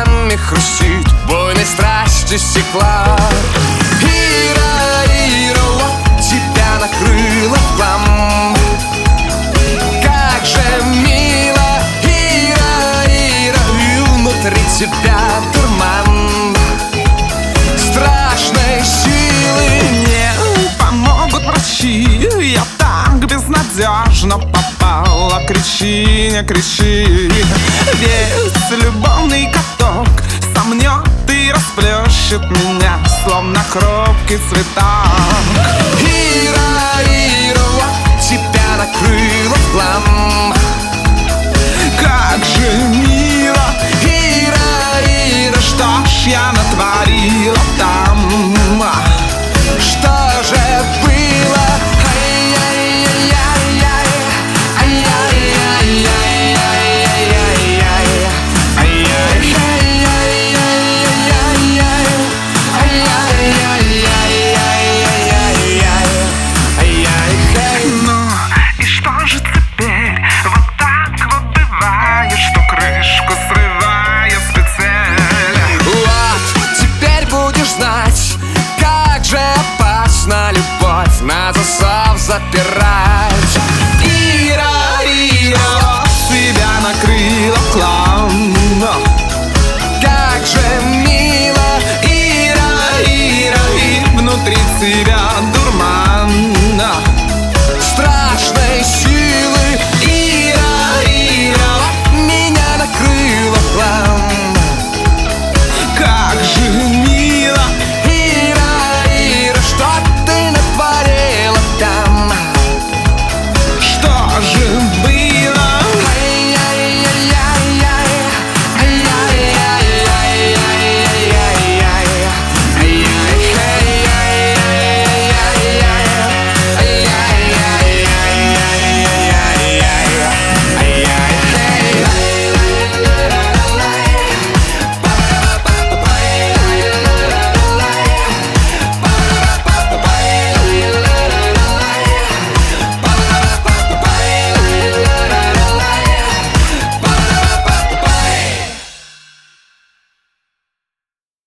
нами хрустит бойной страсти стекла. Ира, Ира, вот тебя накрыло в хлам. Как же мило, Ира, Ира, и внутри тебя дурман страшной силы. Мне помогут врачи, я так безнадежно попала. Кричи, не кричи, весь любовный каток сомнет и расплющит меня, словно хрупкий цветок. Ира,